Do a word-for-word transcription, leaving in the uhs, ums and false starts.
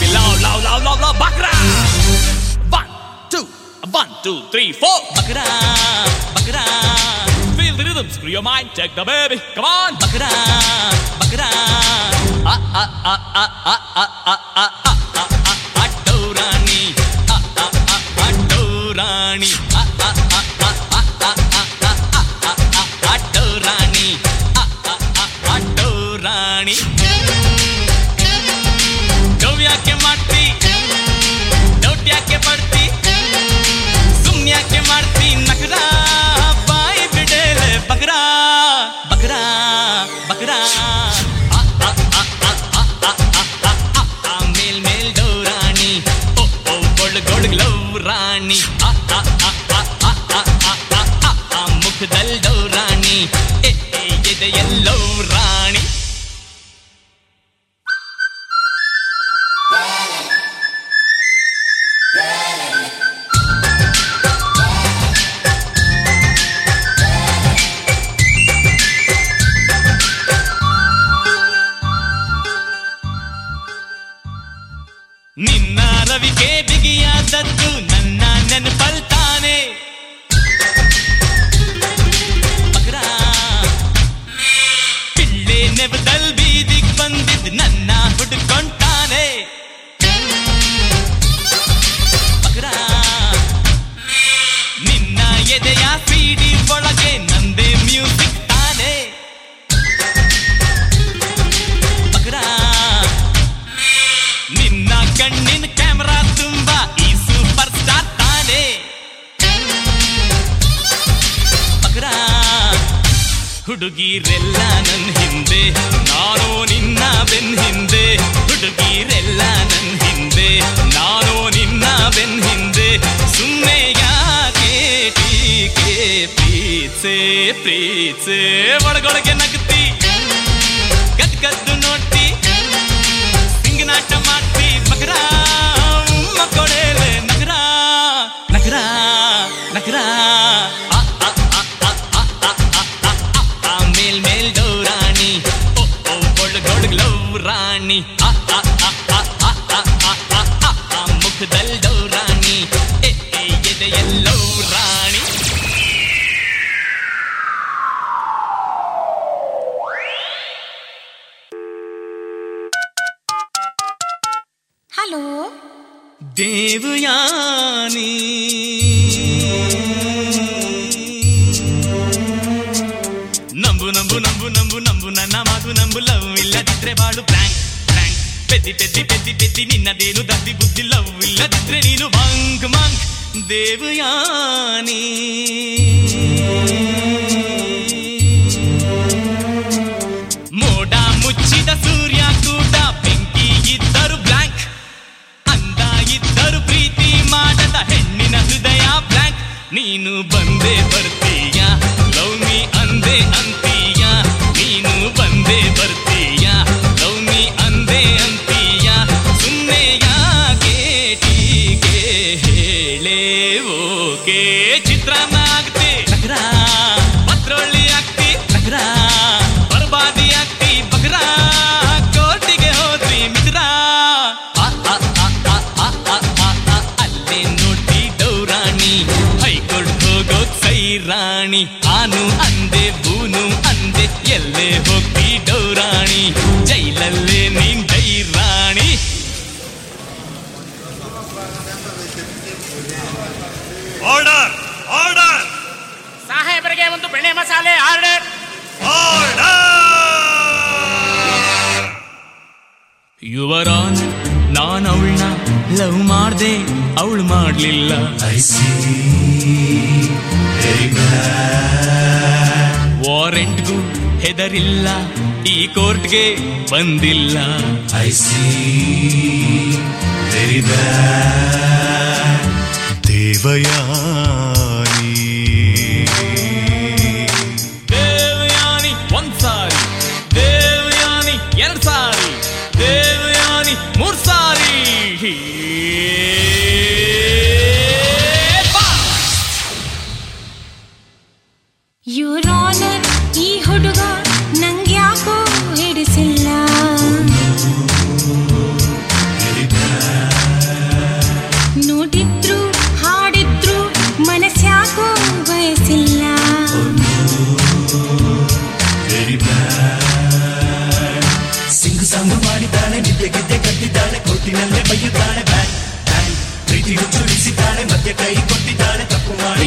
it loud, loud, loud, loud, loud. Bakra. One, two, one, two, three, four. Bakra, bakra. Feel the rhythm, screw your mind, take the baby. Come on, bakra, bakra. Ah ah ah ah ah ah ah ah ah ah ah. Adorani. Ah ah ah ah. Adorani. Ah ah ah ah ah ah ah ah ah. Adorani. Ah ah ah. Adorani. ಯಾಕೆ ಮಾಡ್ತಿ doubt ಯಾಕೆ ಪಡ್ತಿ ಸುಮ್ನೆ ಯಾಕೆ ಮಾಡ್ತಿ ನಗರ ಬಾಯಿ ಬಿಡಲೆ ಬಗರ ಬಗರ ಬಗರ ಮೇಲ್ ಮೇಲ್ ಡೌರಾಣಿ ಓ ಓ ಗೊಳ್ ಗೊಳ್ love ರಾಣಿ ಮುಖದಲ್ಲಿ ಡೌರಾಣಿ ಎದೆಯಲ್ಲೋ ರಾಣಿ ನಿನ್ನ ರವಿಗೆ ಬಿಗಿಯಾದದ್ದು ನನ್ನ ನೆನಪಲ್ತಾನೆ ಬಗ್ರ ಪಿಳ್ಳೆ ನೆವದಲ್ ಬೀದಿಗ್ ಬಂದಿದ್ ನನ್ನ ಹುಡುಕೊಂಟಾನೆ ಬಗ್ರ ನಿನ್ನ ಎದೆಯ ಸಿಡಿ ಒಳಗೆ ನಂದೇ ಮ್ಯೂಸಿಕ್ ತಾನೆ ಬಗ್ರ ನಿನ್ನ ಕಣ್ಣಿನ ಕ್ಯಾಮರಾ ತುಂಬಾ ಈ ಸೂಪರ್ ಸ್ಟಾರ್ ತಾನೆ ಬಗ್ರ ಹುಡುಗಿರೆಲ್ಲ ನನ್ ಹಿಂದೆ ನಾನು ನಿನ್ನ ಬೆನ್ ಹಿಂದೆ ಹುಡುಗಿರೆಲ್ಲ ನನ್ ಹಿಂದೆ ನಾನು ನಿನ್ನ ಬೆನ್ ಹಿಂದೆ ಸುಮ್ಮನೆ ಯಾಕೆ ಟೀಕೆ ಪ್ರೀತ್ಸೆ ಪ್ರೀತ್ಸೆ ಒಳಗೊಳಗೆ ನಗ್ತಿ ಗದ್ ಗದ್ದು ನೋಡ್ತಿ ನಾಟ ಮಾಡ್ತಿ ಬಗ್ರ ಉಮ್ಮ ಕೊಡೇಲೆ ನಗರ ನಗರ ನಗರ ಮೇಲ್ ಮೇಲ್ ಡೌರಾಣಿ ಓ ಓ ಗೊಳ್ ಗೊಳ್ ಲವ್ ರಾಣಿ ಮುಖದಲ್ಲಿ ಡೌರಾಣಿ ಎದೆಯಲ್ಲೋ ರಾಣಿ ಹಲೋ ದೇವಯಾನಿ ನಂಬು ನಂಬು ನಂಬು ನಂಬು ನಂಬು ನನ್ನ ಮಾತು ನಂಬು ಲವ್ ಇಲ್ಲದಿದ್ರೆ ಬಾಳು ಬ್ಲ್ಯಾಂಕ್ ಬ್ಲ್ಯಾಂಕ್ ಪೆದ್ದಿ ಪೆದ್ದಿ ಪೆದ್ದಿ ಪೆದ್ದಿ ನಿನ್ನದೇನು ದದ್ದಿ ಬುದ್ಧಿ ಲವ್ ಇಲ್ಲದಿದ್ರೆ ನೀನು ಮಂಕ್ ಮಂಕ್ ದೇವಯಾನಿ ಮೋಡ ಮುಚ್ಚಿದ ಸೂರ್ಯ ಕೂಡ ಬೆಂಕಿ ಇದ್ದರು ಬ್ಲ್ಯಾಂಕ್ ಅಂದ ಇದ್ದರು ಪ್ರೀತಿ ಮಾಡದ ಹೆಣ್ಣಿನ ಹೃದಯ ಬ್ಲ್ಯಾಂಕ್ ನೀನು ಬಂದೇ ಬರ್ತೀಯ ಲವ್ ಮೀ ಅಂದೆ ಅಂತೀಯ ನೀನು ಬಂದೇ ಬರ್ತೀಯ ಲವ್ ಮೀ ಅಂದೆ ಅಂತೀಯ ಸುಮ್ಮನೆ ಯಾಕೆ ಟೀಕೆ ಹೇಳೇ ಓಕೆ ಚಿತ್ರಾನ್ನ ಆಗ್ತಿ ನಗರ ಪತ್ರೊಳ್ಳಿ ಆಗ್ತಿ ನಗರ ಬರ್ಬಾದಿ ಆಗ್ತಿ ಬಗ್ರ ಕೋರ್ಟಿಗೆ ಹೋದ್ರಿ ಮಿತ್ರ ಅಲ್ಲೇ ನೋಡ್ತಿ ಡೌರಾಣಿ ಹೈಕೋರ್ಟ್ ಹೋಗೋದ್ ಸೈರಾಣಿ ಆನು ಅಂದೆ ಬೂನು ಅಂದೆ ಎಲ್ಲೇ ಹೋಗ್ತಿ ಡೌರಾಣಿ ಜೈಲಲ್ಲೇ ನೀನ್ ಡೈರಾಣಿ ಆರ್ಡರ್ ಆರ್ಡರ್ ಸಾಹೇಬರಿಗೆ ಒಂದು ಬೆಣ್ಣೆ ಮಸಾಲೆ ಆರ್ಡರ್ ಆರ್ಡರ್ ಯುವರಾನ್ ನಾನ್ ಅವಳನ್ನ ಲವ್ ಮಾಡ್ದೆ ಅವಳು ಮಾಡ್ಲಿಲ್ಲ ವಾರೆಂಟ್ಗೂ ಹೆದರಿಲ್ಲ ಈ ಕೋರ್ಟ್ಗೆ ಬಂದಿಲ್ಲ ದೇವಯಾನಿ ದೇವಯಾನಿ ಒಂದ್ ಸಾರಿ ದೇವಯಾನಿ ಎರಡ್ ಸಾರಿ ದೇವಯಾನಿ ಮೂರ್ ಸಾರಿ ಯುವರ್ ಆನರ್ ಈ ಹುಡುಗ ನಂಗ್ಯಾಕೋ ಹಿಡಿಸಿಲ್ಲ ಬೈಯುತ್ತಾಳೆ ಬ್ಯಾಂಗ್ ಬ್ಯಾಂಗ್ ಪ್ರೀತಿ ಹುಚ್ಚುಳಿಸಿದ್ದಾಳೆ ಮಧ್ಯ ಕೈ ಕೊಟ್ಟಿದ್ದಾಳೆ ತಪ್ಪು ಮಾಡಿ